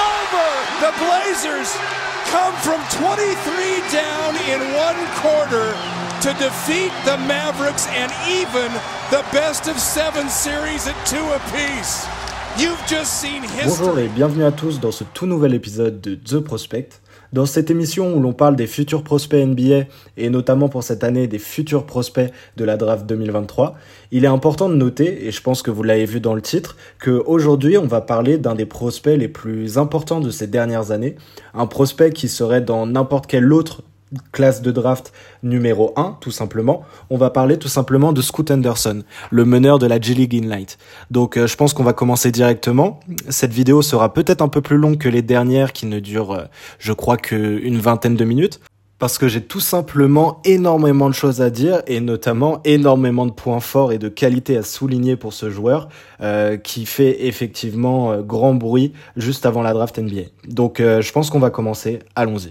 over. The Blazers come from 23 down in one quarter to defeat the Mavericks and even the best of 7 series at 2 apiece. You've just seen history. Bonjour et bienvenue à tous dans ce tout nouvel épisode de The Prospect. Dans cette émission où l'on parle des futurs prospects NBA et notamment pour cette année des futurs prospects de la draft 2023, il est important de noter, et je pense que vous l'avez vu dans le titre, qu'aujourd'hui on va parler d'un des prospects les plus importants de ces dernières années, un prospect qui serait dans n'importe quelle autre classe de draft numéro 1, tout simplement. On va parler tout simplement de Scoot Henderson, le meneur de la G-League Ignite. Donc je pense qu'on va commencer directement. Cette vidéo sera peut-être un peu plus longue que les dernières qui ne durent, je crois, qu'une vingtaine de minutes. Parce que j'ai tout simplement énormément de choses à dire et notamment énormément de points forts et de qualités à souligner pour ce joueur qui fait effectivement grand bruit juste avant la draft NBA. Donc je pense qu'on va commencer. Allons-y.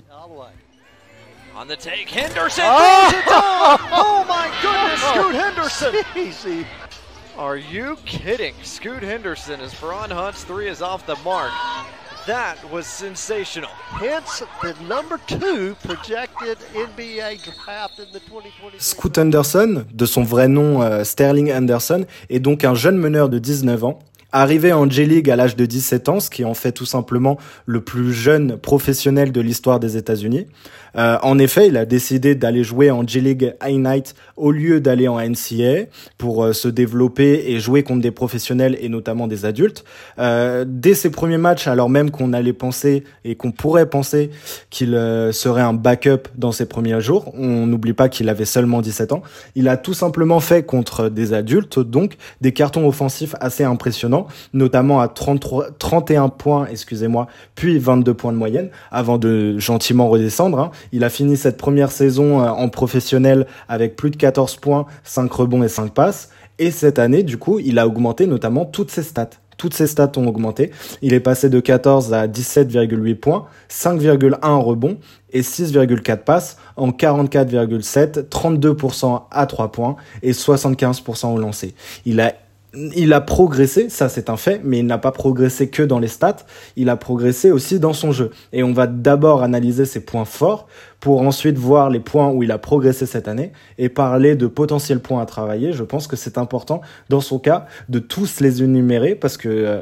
On the take, Henderson throws it down! Oh my goodness, Scoot Henderson! Easy. Are you kidding? Scoot Henderson, as Faron Hunt's three is off the mark. That was sensational. Hence the number 2 projected NBA draft in the 2023. Scoot Henderson, de son vrai nom Sterling Henderson, est donc un jeune meneur de 19 ans. Arrivé en G-League à l'âge de 17 ans, ce qui en fait tout simplement le plus jeune professionnel de l'histoire des États-Unis. En effet, il a décidé d'aller jouer en G-League Ignite au lieu d'aller en NCAA pour se développer et jouer contre des professionnels et notamment des adultes. Dès ses premiers matchs, alors même qu'on allait penser et qu'on pourrait penser qu'il serait un backup dans ses premiers jours, on n'oublie pas qu'il avait seulement 17 ans, il a tout simplement fait contre des adultes, donc des cartons offensifs assez impressionnants, notamment à 31 points, puis 22 points de moyenne, avant de gentiment redescendre. Il a fini cette première saison en professionnel avec plus de 14 points, 5 rebonds et 5 passes. Et cette année, du coup, il a augmenté notamment toutes ses stats. Toutes ses stats ont augmenté. Il est passé de 14 à 17,8 points, 5,1 rebonds et 6,4 passes en 44,7, 32% à 3 points et 75% au lancer. Il a progressé, ça c'est un fait, mais il n'a pas progressé que dans les stats, il a progressé aussi dans son jeu. Et on va d'abord analyser ses points forts pour ensuite voir les points où il a progressé cette année et parler de potentiels points à travailler. Je pense que c'est important dans son cas de tous les énumérer parce que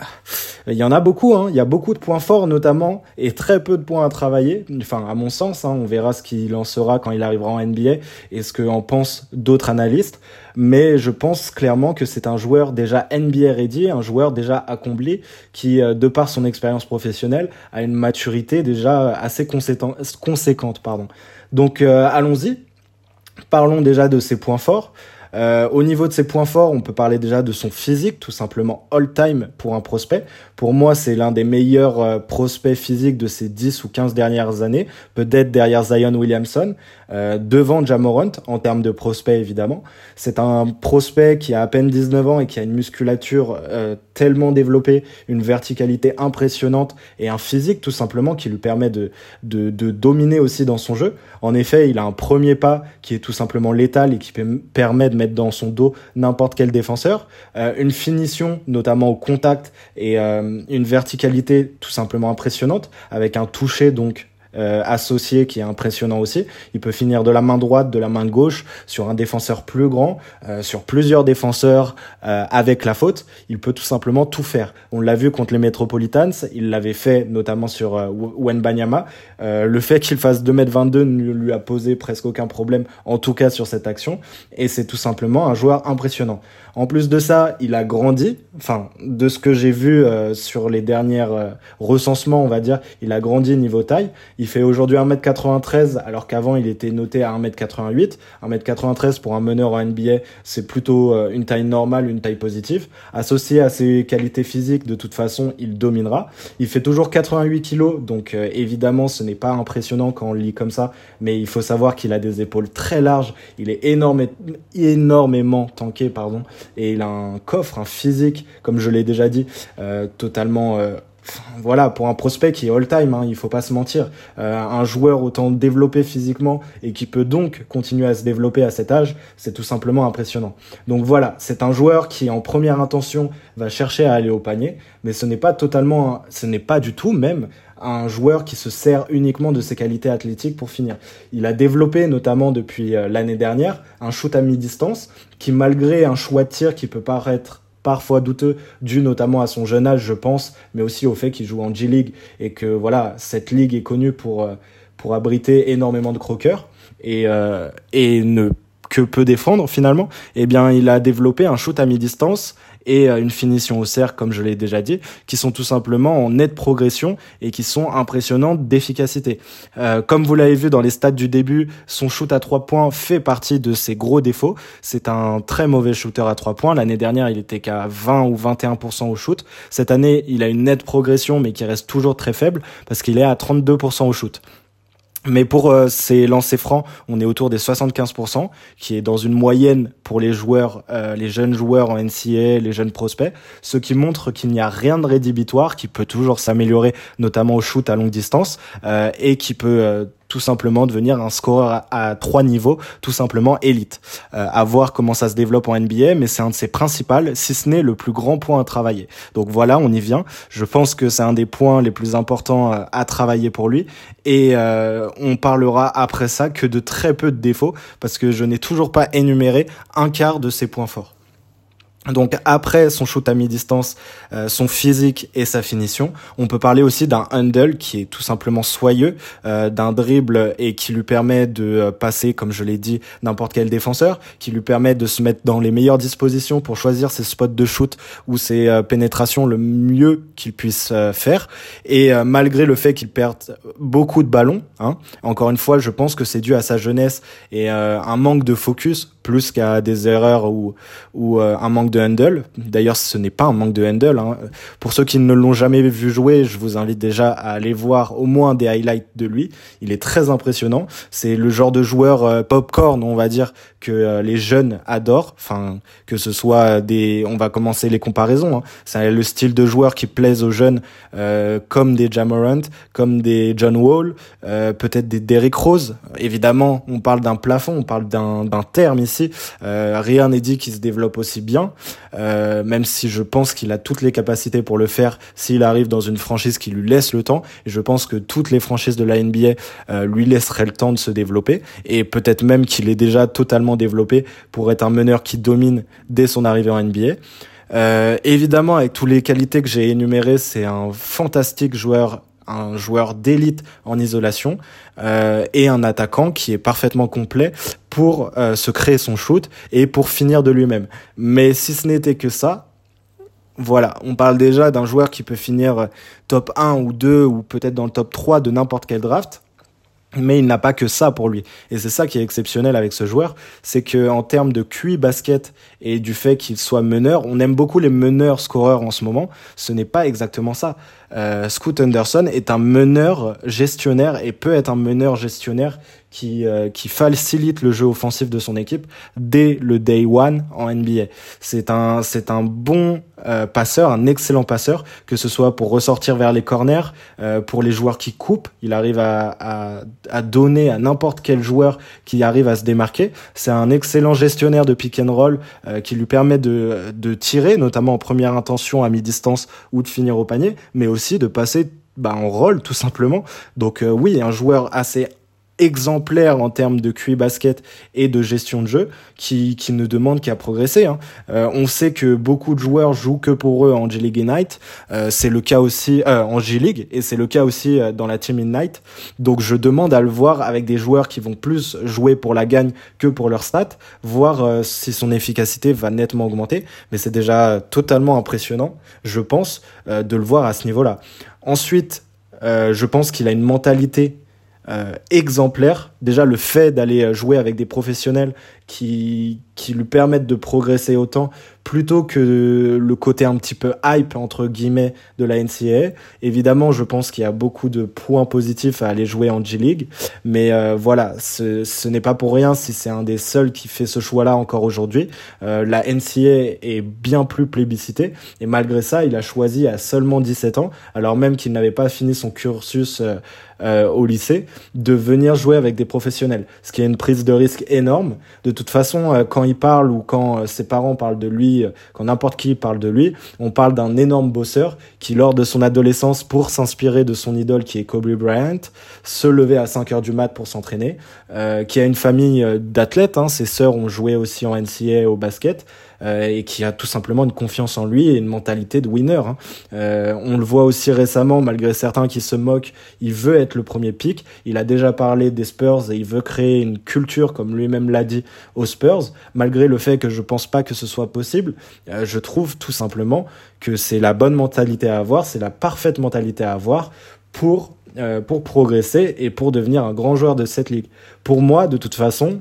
il y en a beaucoup, il y a beaucoup de points forts notamment et très peu de points à travailler. Enfin, à mon sens, on verra ce qu'il en sera quand il arrivera en NBA et ce qu'en pensent d'autres analystes. Mais je pense clairement que c'est un joueur déjà NBA ready, un joueur déjà accompli qui, de par son expérience professionnelle, a une maturité déjà assez conséquente. Donc allons-y, parlons déjà de ses points forts. Au niveau de ses points forts, on peut parler déjà de son physique, tout simplement all-time pour un prospect. Pour moi, c'est l'un des meilleurs prospects physiques de ces 10 ou 15 dernières années, peut-être derrière Zion Williamson, devant Ja Morant en termes de prospect évidemment. C'est un prospect qui a à peine 19 ans et qui a une musculature tellement développée, une verticalité impressionnante et un physique tout simplement qui lui permet de dominer aussi dans son jeu. En effet, il a un premier pas qui est tout simplement létal et qui permet de mettre dans son dos n'importe quel défenseur, une finition notamment au contact et une verticalité tout simplement impressionnante avec un toucher donc associé qui est impressionnant aussi. Il peut finir de la main droite, de la main gauche sur un défenseur plus grand, sur plusieurs défenseurs avec la faute. Il peut tout simplement tout faire. On l'a vu contre les Metropolitans, il l'avait fait notamment sur Wembanyama. Le fait qu'il fasse 2m22 ne lui a posé presque aucun problème, en tout cas sur cette action, et c'est tout simplement un joueur impressionnant. En plus de ça, il a grandi, enfin de ce que j'ai vu sur les derniers recensements, on va dire, il a grandi niveau taille. Il fait aujourd'hui 1m93 alors qu'avant il était noté à 1m88. 1m93 pour un meneur en NBA, c'est plutôt une taille normale, une taille positive. Associé à ses qualités physiques, de toute façon, il dominera. Il fait toujours 88 kilos, donc évidemment ce n'est pas impressionnant quand on le lit comme ça, mais il faut savoir qu'il a des épaules très larges, il est énormément tanké, et il a un coffre, un physique, comme je l'ai déjà dit, totalement voilà, pour un prospect qui est all-time, il faut pas se mentir, un joueur autant développé physiquement et qui peut donc continuer à se développer à cet âge, c'est tout simplement impressionnant. Donc voilà, c'est un joueur qui en première intention va chercher à aller au panier, mais ce n'est pas du tout même un joueur qui se sert uniquement de ses qualités athlétiques pour finir. Il a développé, notamment depuis l'année dernière, un shoot à mi-distance qui, malgré un choix de tir qui peut paraître parfois douteux, dû notamment à son jeune âge, je pense, mais aussi au fait qu'il joue en G-League et que voilà, cette ligue est connue pour abriter énormément de croqueurs et que peut défendre finalement. Eh bien, il a développé un shoot à mi-distance et une finition au cercle, comme je l'ai déjà dit, qui sont tout simplement en nette progression et qui sont impressionnantes d'efficacité. Comme vous l'avez vu dans les stats du début, son shoot à 3 points fait partie de ses gros défauts. C'est un très mauvais shooter à 3 points. L'année dernière, il était qu'à 20 ou 21% au shoot. Cette année, il a une nette progression, mais qui reste toujours très faible parce qu'il est à 32% au shoot. Mais pour ces lancers francs, on est autour des 75%, qui est dans une moyenne pour les joueurs, les jeunes joueurs en NCAA, les jeunes prospects, ce qui montre qu'il n'y a rien de rédhibitoire, qui peut toujours s'améliorer, notamment au shoot à longue distance, et qui peut tout simplement devenir un scoreur à 3 niveaux, tout simplement élite. À voir comment ça se développe en NBA, mais c'est un de ses principaux, si ce n'est le plus grand point à travailler. Donc voilà, on y vient. Je pense que c'est un des points les plus importants à travailler pour lui. Et on parlera après ça que de très peu de défauts, parce que je n'ai toujours pas énuméré un quart de ses points forts. Donc après son shoot à mi-distance, son physique et sa finition, on peut parler aussi d'un handle qui est tout simplement soyeux, d'un dribble et qui lui permet de passer, comme je l'ai dit, n'importe quel défenseur, qui lui permet de se mettre dans les meilleures dispositions pour choisir ses spots de shoot ou ses pénétrations le mieux qu'il puisse faire. Et malgré le fait qu'il perde beaucoup de ballons, encore une fois, je pense que c'est dû à sa jeunesse et un manque de focus plus qu'à des erreurs ou un manque de handle. D'ailleurs, ce n'est pas un manque de handle. Pour ceux qui ne l'ont jamais vu jouer, je vous invite déjà à aller voir au moins des highlights de lui. Il est très impressionnant. C'est le genre de joueur popcorn, on va dire, que les jeunes adorent. Enfin, que ce soit on va commencer les comparaisons. C'est le style de joueur qui plaise aux jeunes, comme des Ja Morant, comme des John Wall, peut-être des Derrick Rose. Évidemment, on parle d'un plafond, on parle d'un terme ici. Rien n'est dit qu'il se développe aussi bien. Même si je pense qu'il a toutes les capacités pour le faire s'il arrive dans une franchise qui lui laisse le temps, et je pense que toutes les franchises de la NBA lui laisseraient le temps de se développer, et peut-être même qu'il est déjà totalement développé pour être un meneur qui domine dès son arrivée en NBA. Évidemment, avec toutes les qualités que j'ai énumérées, c'est un fantastique joueur, un joueur d'élite en isolation, et un attaquant qui est parfaitement complet pour se créer son shoot et pour finir de lui-même. Mais si ce n'était que ça, voilà, on parle déjà d'un joueur qui peut finir top 1 ou 2 ou peut-être dans le top 3 de n'importe quel draft. Mais il n'a pas que ça pour lui. Et c'est ça qui est exceptionnel avec ce joueur, c'est que en termes de QI basket et du fait qu'il soit meneur, on aime beaucoup les meneurs scoreurs en ce moment. Ce n'est pas exactement ça. Scoot Henderson est un meneur gestionnaire et peut être un meneur gestionnaire qui facilite le jeu offensif de son équipe dès le day one en NBA. C'est un bon passeur, un excellent passeur, que ce soit pour ressortir vers les corners, pour les joueurs qui coupent, il arrive à donner à n'importe quel joueur qui arrive à se démarquer. C'est un excellent gestionnaire de pick and roll qui lui permet de tirer, notamment en première intention à mi-distance ou de finir au panier, mais aussi de passer en roll tout simplement. Donc oui, un joueur assez exemplaire en termes de QI basket et de gestion de jeu qui ne demande qu'à progresser. On sait que beaucoup de joueurs jouent que pour eux en G-League Ignite, c'est le cas aussi en G-League, et c'est le cas aussi dans la Team Ignite. Donc je demande à le voir avec des joueurs qui vont plus jouer pour la gagne que pour leur stats, voir si son efficacité va nettement augmenter, mais c'est déjà totalement impressionnant, je pense, de le voir à ce niveau-là. Ensuite, je pense qu'il a une mentalité exemplaire. Déjà, le fait d'aller jouer avec des professionnels qui qui lui permettent de progresser autant, plutôt que le côté un petit peu hype entre guillemets de la NCAA. Évidemment, je pense qu'il y a beaucoup de points positifs à aller jouer en G-League, mais voilà, ce n'est pas pour rien si c'est un des seuls qui fait ce choix-là encore aujourd'hui. La NCAA est bien plus plébiscitée, et malgré ça, il a choisi à seulement 17 ans, alors même qu'il n'avait pas fini son cursus au lycée, de venir jouer avec des professionnels, ce qui est une prise de risque énorme. De toute façon, quand il parle ou quand ses parents parlent de lui, quand n'importe qui parle de lui, on parle d'un énorme bosseur qui, lors de son adolescence, pour s'inspirer de son idole qui est Kobe Bryant, se levait à 5 heures du mat pour s'entraîner, qui a une famille d'athlètes, ses sœurs ont joué aussi en NCAA au basket, et qui a tout simplement une confiance en lui et une mentalité de winner. On le voit aussi récemment, malgré certains qui se moquent, il veut être le premier pick. Il a déjà parlé des Spurs et il veut créer une culture, comme lui-même l'a dit, aux Spurs. Malgré le fait que je pense pas que ce soit possible, je trouve tout simplement que c'est la bonne mentalité à avoir, c'est la parfaite mentalité à avoir pour progresser et pour devenir un grand joueur de cette ligue. Pour moi, de toute façon,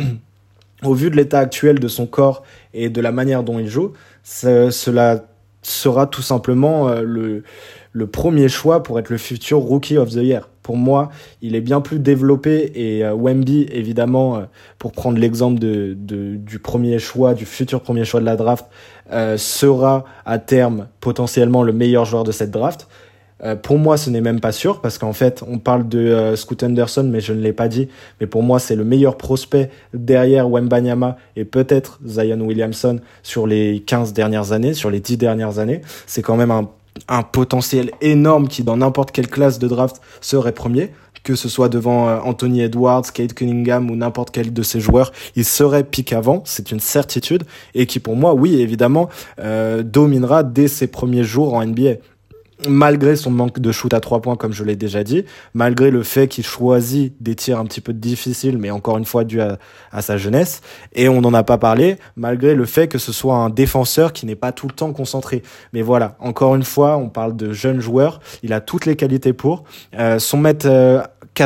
au vu de l'état actuel de son corps et de la manière dont il joue, cela sera tout simplement le premier choix pour être le futur Rookie of the Year. Pour moi, il est bien plus développé et Wemby, évidemment, pour prendre l'exemple du premier choix, du futur premier choix de la draft, sera à terme potentiellement le meilleur joueur de cette draft. Pour moi, ce n'est même pas sûr, parce qu'en fait, on parle de Scoot Henderson, mais je ne l'ai pas dit. Mais pour moi, c'est le meilleur prospect derrière Wembanyama et peut-être Zion Williamson sur les 15 dernières années, sur les 10 dernières années. C'est quand même un potentiel énorme qui, dans n'importe quelle classe de draft, serait premier. Que ce soit devant Anthony Edwards, Cade Cunningham ou n'importe quel de ces joueurs, il serait pick avant, c'est une certitude. Et qui, pour moi, oui, évidemment, dominera dès ses premiers jours en NBA. Malgré son manque de shoot à 3 points, comme je l'ai déjà dit, malgré le fait qu'il choisit des tirs un petit peu difficiles, mais encore une fois dû à sa jeunesse, et on n'en a pas parlé, malgré le fait que ce soit un défenseur qui n'est pas tout le temps concentré. Mais voilà, encore une fois, on parle de jeune joueur, il a toutes les qualités pour. Son mètre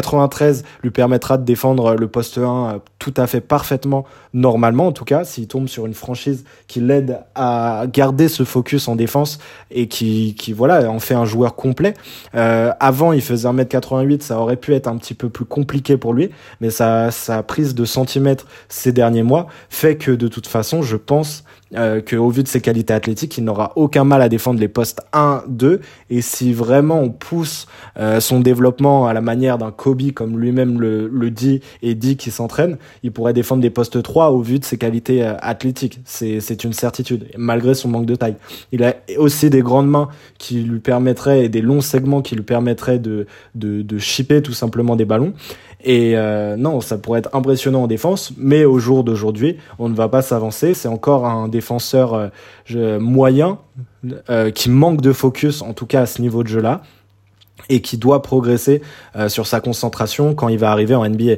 93 lui permettra de défendre le poste 1 tout à fait parfaitement, normalement en tout cas, s'il tombe sur une franchise qui l'aide à garder ce focus en défense et qui voilà, en fait un joueur complet. Avant, il faisait 1m88, ça aurait pu être un petit peu plus compliqué pour lui, mais sa prise de centimètres ces derniers mois fait que de toute façon, je pense qu'au vu de ses qualités athlétiques, il n'aura aucun mal à défendre les postes 1, 2, et si vraiment on pousse son développement à la manière d'un Kobe, comme lui-même le dit et dit qu'il s'entraîne, il pourrait défendre des postes 3 au vu de ses qualités athlétiques. C'est une certitude, malgré son manque de taille. Il a aussi des grandes mains qui lui permettraient, et des longs segments qui lui permettraient de chipper tout simplement des ballons. Et non, ça pourrait être impressionnant en défense, mais au jour d'aujourd'hui, on ne va pas s'avancer. C'est encore un défenseur moyen qui manque de focus, en tout cas à ce niveau de jeu-là, et qui doit progresser sur sa concentration quand il va arriver en NBA.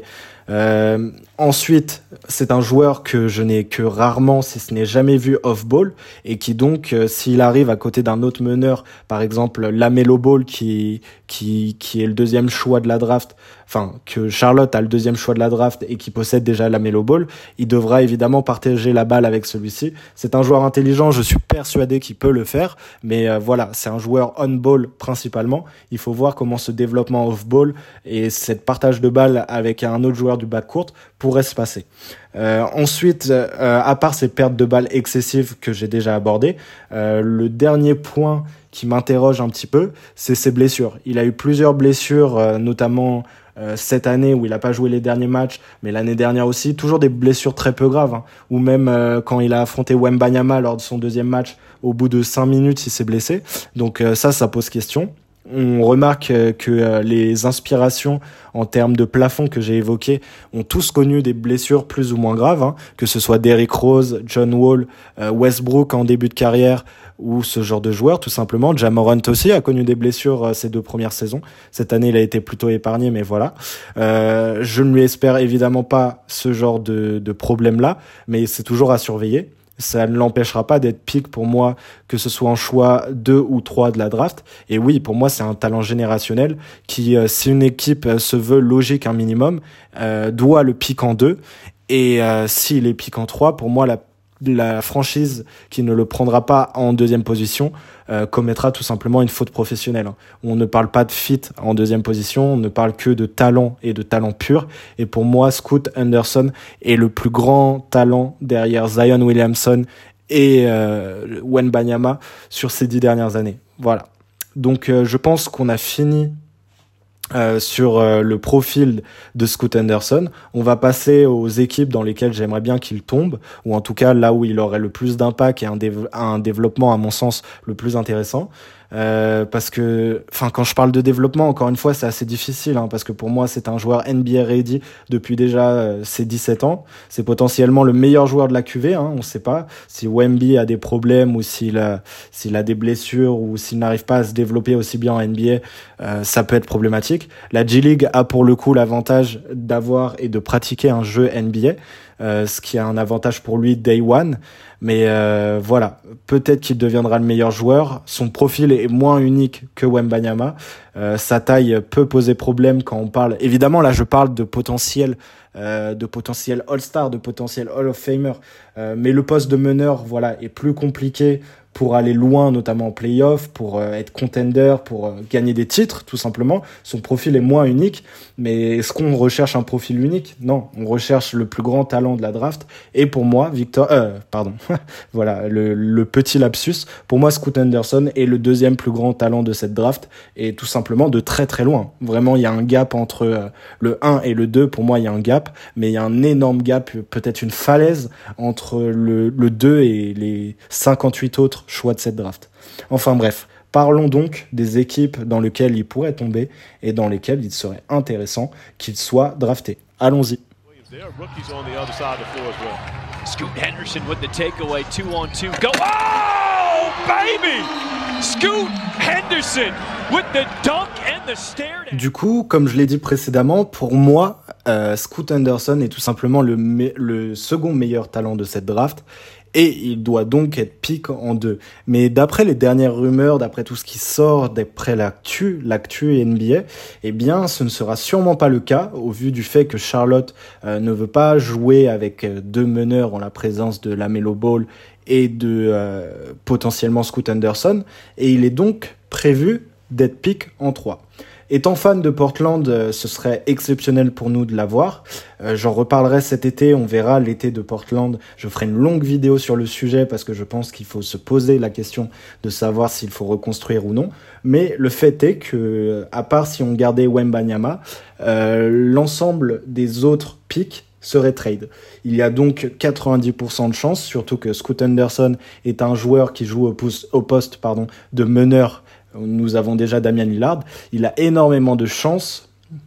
Ensuite, c'est un joueur que je n'ai que rarement, si ce n'est jamais vu off-ball, et qui donc, s'il arrive à côté d'un autre meneur, par exemple LaMelo Ball, qui est le deuxième choix de la draft, enfin que Charlotte a le deuxième choix de la draft et qui possède déjà LaMelo Ball, il devra évidemment partager la balle avec celui-ci. C'est un joueur intelligent, je suis persuadé qu'il peut le faire, mais voilà, c'est un joueur on-ball principalement. Il faut voir comment ce développement off-ball et cette partage de balle avec un autre joueur du backcourt pourrait se passer. Ensuite, à part ces pertes de balles excessives que j'ai déjà abordées, le dernier point qui m'interroge un petit peu, c'est ses blessures. Il a eu plusieurs blessures, notamment cette année où il n'a pas joué les derniers matchs, mais l'année dernière aussi, toujours des blessures très peu graves, ou même quand il a affronté Wembanyama lors de son deuxième match, au bout de 5 minutes, il s'est blessé. Donc ça pose question. On remarque que les inspirations en termes de plafond que j'ai évoquées ont tous connu des blessures plus ou moins graves, que ce soit Derrick Rose, John Wall, Westbrook en début de carrière ou ce genre de joueur tout simplement. Ja Morant aussi a connu des blessures ces 2 premières saisons. Cette année, il a été plutôt épargné, mais voilà. Je ne lui espère évidemment pas ce genre de problème-là, mais c'est toujours à surveiller. Ça ne l'empêchera pas d'être pick pour moi, que ce soit en choix 2 ou 3 de la draft. Et oui, pour moi, c'est un talent générationnel qui, si une équipe se veut logique un minimum, doit le pick en 2. Et s'il est pick en 3, pour moi, la franchise qui ne le prendra pas en deuxième position commettra tout simplement une faute professionnelle. On ne parle pas de fit en deuxième position, on ne parle que de talent et de talent pur. Et pour moi, Scoot Henderson est le plus grand talent derrière Zion Williamson et Wembanyama sur ces 10 dernières années. Voilà. Donc je pense qu'on a fini sur le profil de Scoot Henderson. On va passer aux équipes dans lesquelles j'aimerais bien qu'il tombe, ou en tout cas là où il aurait le plus d'impact et un développement à mon sens le plus intéressant. Parce que, quand je parle de développement, encore une fois, c'est assez difficile, parce que pour moi, c'est un joueur NBA ready depuis déjà ses 17 ans. C'est potentiellement le meilleur joueur de la QV, on ne sait pas si Wemby a des problèmes ou s'il a des blessures ou s'il n'arrive pas à se développer aussi bien en NBA, ça peut être problématique. La G-League a pour le coup l'avantage d'avoir et de pratiquer un jeu NBA, ce qui a un avantage pour lui day one. Mais voilà, peut-être qu'il deviendra le meilleur joueur. Son profil est moins unique que Wembanyama. Sa taille peut poser problème quand on parle. Évidemment, là, je parle de potentiel All-Star, de potentiel Hall of Famer. Mais le poste de meneur, voilà, est plus compliqué pour aller loin, notamment en play-off, pour être contender, pour gagner des titres, tout simplement. Son profil est moins unique, mais est-ce qu'on recherche un profil unique ? Non, on recherche le plus grand talent de la draft. Et pour moi, voilà, le petit lapsus. Pour moi, Scoot Henderson est le deuxième plus grand talent de cette draft, et tout simplement de très très loin. Vraiment, il y a un gap entre le 1 et le 2. Pour moi, il y a un gap, mais il y a un énorme gap, peut-être une falaise entre le 2 et les 58 autres choix de cette draft. Enfin bref, parlons donc des équipes dans lesquelles il pourrait tomber et dans lesquelles il serait intéressant qu'il soit drafté. Allons-y. Scoot Henderson with the takeaway, 2-on-2. Go! Oh, baby! Scoot Henderson with the dunk and the stare. Du coup, comme je l'ai dit précédemment, pour moi, Scoot Henderson est tout simplement le second meilleur talent de cette draft. Et il doit donc être pick en 2. Mais d'après les dernières rumeurs, d'après tout ce qui sort, d'après l'actu NBA, eh bien, ce ne sera sûrement pas le cas, au vu du fait que Charlotte ne veut pas jouer avec deux meneurs en la présence de LaMelo Ball et de potentiellement Scoot Henderson. Et il est donc prévu d'être pick en 3. Étant fan de Portland, ce serait exceptionnel pour nous de l'avoir. J'en reparlerai cet été, on verra l'été de Portland. Je ferai une longue vidéo sur le sujet parce que je pense qu'il faut se poser la question de savoir s'il faut reconstruire ou non. Mais le fait est que, à part si on gardait Wembanyama, l'ensemble des autres picks serait trade. Il y a donc 90% de chance, surtout que Scoot Henderson est un joueur qui joue au poste de meneur. Nous avons déjà Damian Lillard. Il a énormément de chances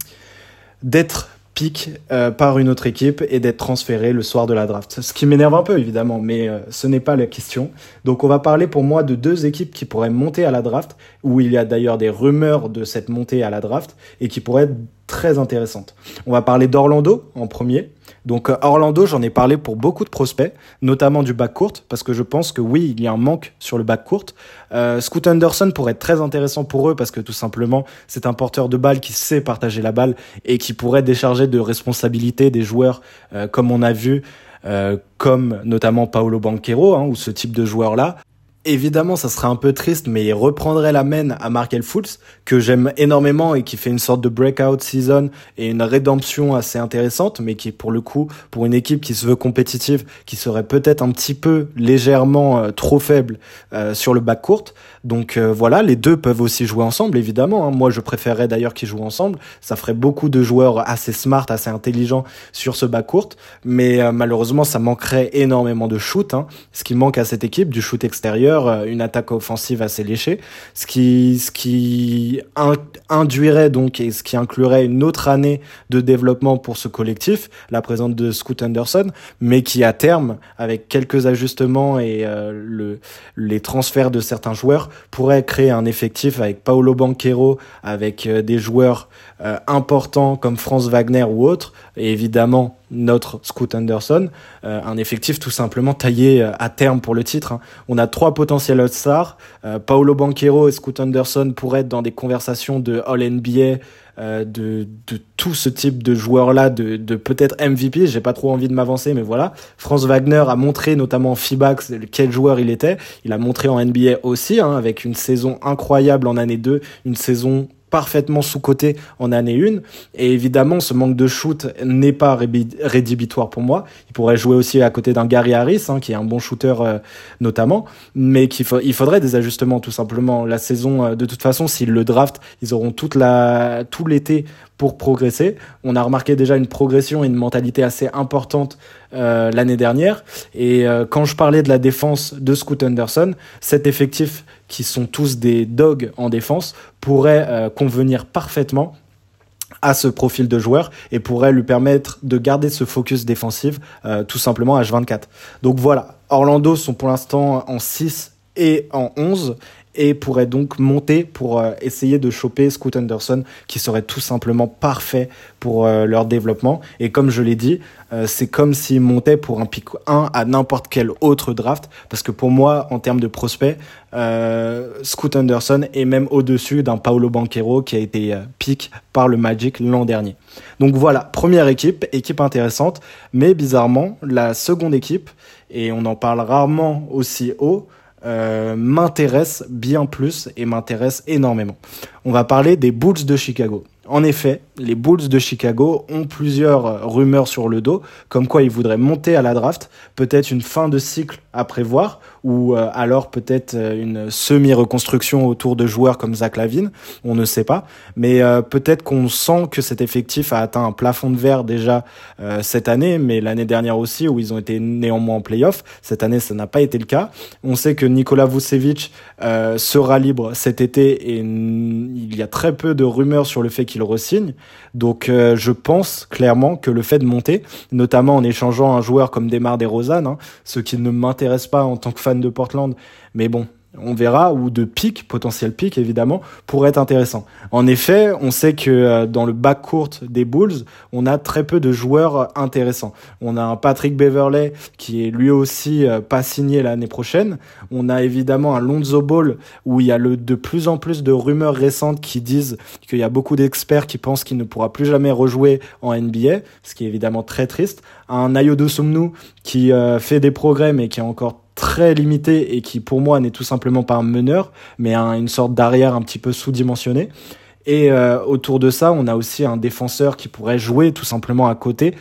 d'être pick par une autre équipe et d'être transféré le soir de la draft. Ce qui m'énerve un peu, évidemment, mais ce n'est pas la question. Donc on va parler pour moi de deux équipes qui pourraient monter à la draft, où il y a d'ailleurs des rumeurs de cette montée à la draft, et qui pourraient être très intéressantes. On va parler d'Orlando en premier. Donc Orlando, j'en ai parlé pour beaucoup de prospects, notamment du backcourt, parce que je pense que oui, il y a un manque sur le backcourt. Scoot Henderson pourrait être très intéressant pour eux, parce que tout simplement, c'est un porteur de balle qui sait partager la balle et qui pourrait décharger de responsabilités des joueurs, comme on a vu, comme notamment Paolo Banchero, ou ce type de joueur-là. Évidemment, ça serait un peu triste, mais il reprendrait la main à Markelle Fultz, que j'aime énormément et qui fait une sorte de breakout season et une rédemption assez intéressante, mais qui, pour le coup, pour une équipe qui se veut compétitive, qui serait peut-être un petit peu légèrement trop faible sur le backcourt. Donc voilà, les deux peuvent aussi jouer ensemble, évidemment. Moi, je préférerais d'ailleurs qu'ils jouent ensemble. Ça ferait beaucoup de joueurs assez smart, assez intelligents sur ce backcourt, mais malheureusement, ça manquerait énormément de shoot. Ce qui manque à cette équipe, du shoot extérieur, une attaque offensive assez léchée, ce qui induirait donc et ce qui inclurait une autre année de développement pour ce collectif, la présence de Scoot Henderson, mais qui à terme, avec quelques ajustements et les transferts de certains joueurs, pourrait créer un effectif avec Paolo Banchero, avec des joueurs importants comme Franz Wagner ou autres, et évidemment notre Scoot Henderson, un effectif tout simplement taillé à terme pour le titre. Hein. On a 3 potentiels All-Stars. Paolo Banchero et Scoot Henderson pourraient être dans des conversations de All-NBA, de tout ce type de joueurs-là, de peut-être MVP. J'ai pas trop envie de m'avancer, mais voilà. Franz Wagner a montré, notamment en FIBA, quel joueur il était. Il a montré en NBA aussi, hein, avec une saison incroyable en année 2, une saison parfaitement sous-coté en année 1, et évidemment ce manque de shoot n'est pas rédhibitoire pour moi. Il pourrait jouer aussi à côté d'un Gary Harris, hein, qui est un bon shooter notamment, mais il faudrait des ajustements tout simplement. La saison, de toute façon, s'ils le draftent, ils auront tout l'été pour progresser. On a remarqué déjà une progression et une mentalité assez importante l'année dernière, et quand je parlais de la défense de Scoot Henderson, cet effectif qui sont tous des dogs en défense pourrait convenir parfaitement à ce profil de joueur et pourrait lui permettre de garder ce focus défensif tout simplement H24. Donc voilà, Orlando sont pour l'instant en 6 et en 11 et pourraient donc monter pour essayer de choper Scoot Henderson, qui serait tout simplement parfait pour leur développement. Et comme je l'ai dit, c'est comme s'ils montaient pour un pick 1 à n'importe quel autre draft, parce que pour moi, en termes de prospect, Scoot Henderson est même au-dessus d'un Paolo Banchero qui a été pick par le Magic l'an dernier. Donc voilà, première équipe intéressante, mais bizarrement, la seconde équipe, et on en parle rarement aussi haut, m'intéresse bien plus et m'intéresse énormément. On va parler des Bulls de Chicago. En effet, les Bulls de Chicago ont plusieurs rumeurs sur le dos, comme quoi ils voudraient monter à la draft, peut-être une fin de cycle à prévoir, ou alors peut-être une semi-reconstruction autour de joueurs comme Zach LaVine, on ne sait pas, mais peut-être qu'on sent que cet effectif a atteint un plafond de verre déjà cette année, mais l'année dernière aussi, où ils ont été néanmoins en play-off. Cette année, ça n'a pas été le cas. On sait que Nikola Vucevic sera libre cet été, et il y a très peu de rumeurs sur le fait qu'il re-signe. Donc je pense clairement que le fait de monter, notamment en échangeant un joueur comme DeMar DeRozan, hein, ce qui ne m'intéresse pas en tant que fan de Portland, mais bon, on verra, ou de pick, potentiel pick évidemment, pourrait être intéressant. En effet, on sait que dans le backcourt des Bulls, on a très peu de joueurs intéressants. On a un Patrick Beverley qui est lui aussi pas signé l'année prochaine. On a évidemment un Lonzo Ball où il y a de plus en plus de rumeurs récentes qui disent qu'il y a beaucoup d'experts qui pensent qu'il ne pourra plus jamais rejouer en NBA, ce qui est évidemment très triste. Un Ayo Dosunmu qui fait des progrès mais qui est encore très limité et qui pour moi n'est tout simplement pas un meneur mais une sorte d'arrière un petit peu sous-dimensionné. Et autour de ça, on a aussi un défenseur qui pourrait jouer tout simplement à côté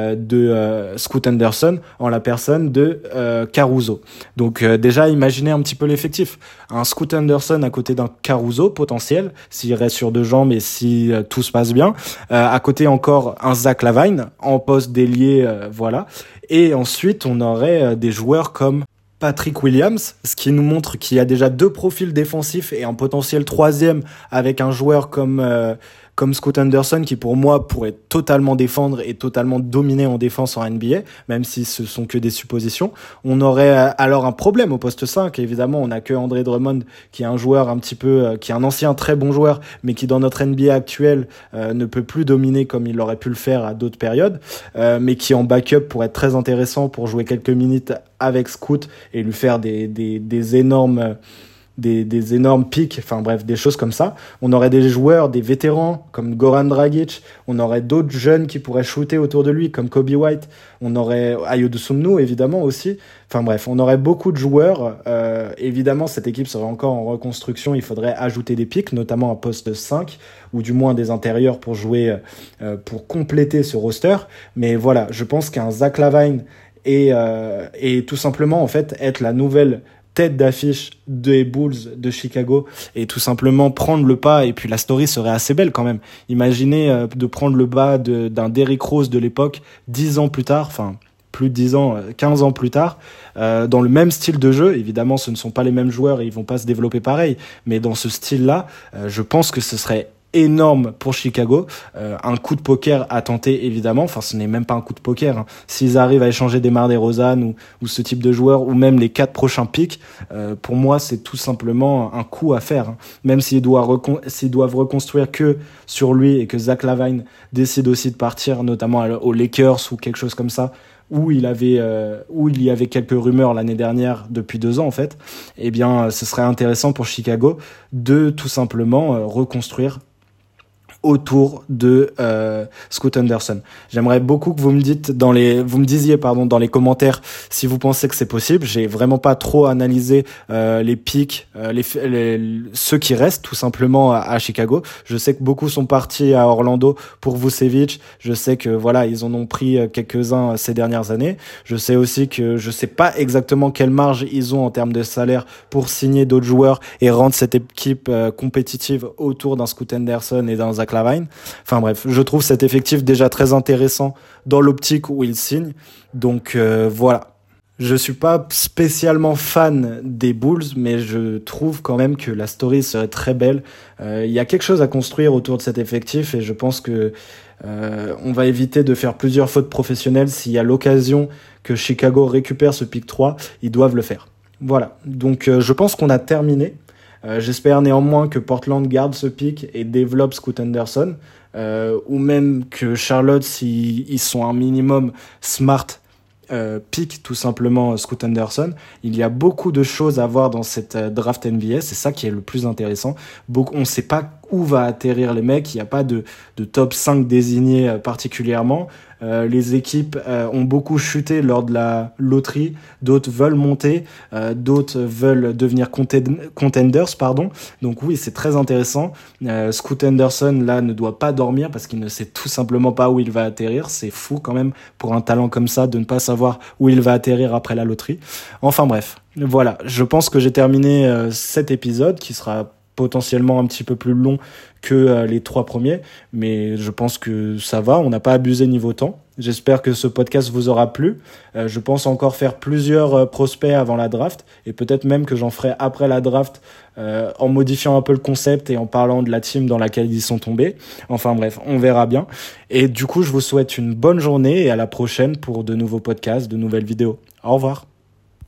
de Scoot Henderson, en la personne de Caruso. Donc déjà, imaginez un petit peu l'effectif. Un Scoot Henderson à côté d'un Caruso potentiel, s'il reste sur 2 jambes et si tout se passe bien. À côté encore un Zach LaVine en poste d'ailier, voilà. Et ensuite, on aurait des joueurs comme Patrick Williams, ce qui nous montre qu'il y a déjà 2 profils défensifs et un potentiel 3e avec un joueur comme Scoot Henderson qui pour moi pourrait totalement défendre et totalement dominer en défense en NBA, même si ce sont que des suppositions. On aurait alors un problème au poste 5, évidemment, on n'a que André Drummond qui est un joueur un petit peu, qui est un ancien très bon joueur, mais qui dans notre NBA actuelle ne peut plus dominer comme il aurait pu le faire à d'autres périodes, mais qui en backup pourrait être très intéressant pour jouer quelques minutes avec Scoot et lui faire des énormes pics, enfin bref, des choses comme ça. On aurait des joueurs, des vétérans comme Goran Dragic, on aurait d'autres jeunes qui pourraient shooter autour de lui comme Kobe White, on aurait Ayo Dosunmu évidemment aussi. Enfin bref, on aurait beaucoup de joueurs. Évidemment, cette équipe serait encore en reconstruction, il faudrait ajouter des pics, notamment un poste 5 ou du moins des intérieurs pour jouer, pour compléter ce roster. Mais voilà, je pense qu'un Zach LaVine et tout simplement en fait être la nouvelle tête d'affiche des Bulls de Chicago et tout simplement prendre le pas, et puis la story serait assez belle quand même. Imaginez de prendre le pas d'un Derrick Rose de l'époque 10 ans plus tard, enfin plus de 10 ans, 15 ans plus tard, dans le même style de jeu. Évidemment, ce ne sont pas les mêmes joueurs et ils vont pas se développer pareil, mais dans ce style-là, je pense que ce serait énorme pour Chicago, un coup de poker à tenter évidemment, enfin ce n'est même pas un coup de poker, hein. S'ils arrivent à échanger DeMar DeRozan ou ce type de joueur ou même les 4 prochains picks, pour moi c'est tout simplement un coup à faire, hein. Même s'ils doivent reconstruire que sur lui et que Zach LaVine décide aussi de partir, notamment aux Lakers ou quelque chose comme ça, où il y avait quelques rumeurs l'année dernière depuis 2 ans en fait, eh bien ce serait intéressant pour Chicago de tout simplement reconstruire autour de Scoot Henderson. J'aimerais beaucoup que vous me disiez dans les commentaires si vous pensez que c'est possible. J'ai vraiment pas trop analysé les pics, ceux qui restent tout simplement à Chicago. Je sais que beaucoup sont partis à Orlando pour Vucevic. Je sais que voilà, ils en ont pris quelques-uns ces dernières années. Je sais aussi que je sais pas exactement quelle marge ils ont en termes de salaire pour signer d'autres joueurs et rendre cette équipe compétitive autour d'un Scoot Henderson et d'un Zach LaVine. Enfin bref, je trouve cet effectif déjà très intéressant dans l'optique où il signe. Donc voilà. Je suis pas spécialement fan des Bulls, mais je trouve quand même que la story serait très belle. Il y a quelque chose à construire autour de cet effectif et je pense que on va éviter de faire plusieurs fautes professionnelles. S'il y a l'occasion que Chicago récupère ce pick 3, ils doivent le faire. Voilà. Donc je pense qu'on a terminé. J'espère néanmoins que Portland garde ce pick et développe Scoot Henderson, ou même que Charlotte, s'ils sont un minimum smart, pick tout simplement Scoot Henderson. Il y a beaucoup de choses à voir dans cette draft NBA, c'est ça qui est le plus intéressant. On ne sait pas où va atterrir les mecs, il n'y a pas de top 5 désigné particulièrement. Les équipes ont beaucoup chuté lors de la loterie, d'autres veulent monter, d'autres veulent devenir contenders, donc oui, c'est très intéressant. Scoot Henderson là ne doit pas dormir parce qu'il ne sait tout simplement pas où il va atterrir. C'est fou quand même pour un talent comme ça de ne pas savoir où il va atterrir après la loterie. Enfin bref, voilà, je pense que j'ai terminé cet épisode qui sera potentiellement un petit peu plus long que les 3 premiers, mais je pense que ça va, on n'a pas abusé niveau temps. J'espère que ce podcast vous aura plu. Je pense encore faire plusieurs prospects avant la draft, et peut-être même que j'en ferai après la draft en modifiant un peu le concept et en parlant de la team dans laquelle ils sont tombés. Enfin bref, on verra bien. Et du coup, je vous souhaite une bonne journée et à la prochaine pour de nouveaux podcasts, de nouvelles vidéos. Au revoir.